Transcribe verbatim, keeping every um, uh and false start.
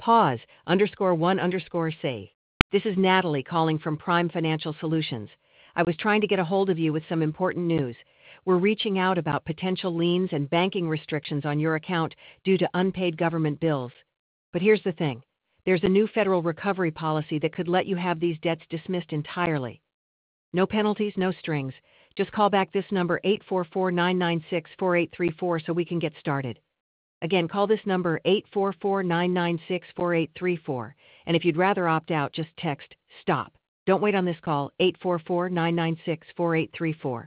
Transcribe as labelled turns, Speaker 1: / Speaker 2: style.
Speaker 1: Pause, underscore one underscore say. This is Natalie calling from Prime Financial Solutions. I was trying to get a hold of you with some important news. We're reaching out about potential liens and banking restrictions on your account due to unpaid government bills. But here's the thing. There's a new federal recovery policy that could let you have these debts dismissed entirely. No penalties, no strings. Just call back this number eight four four, nine nine six, four eight three four so we can get started. Again, call this number eight four four, nine nine six, four eight three four. And if you'd rather opt out, just text STOP. Don't wait on this call, eight four four, nine nine six, four eight three four.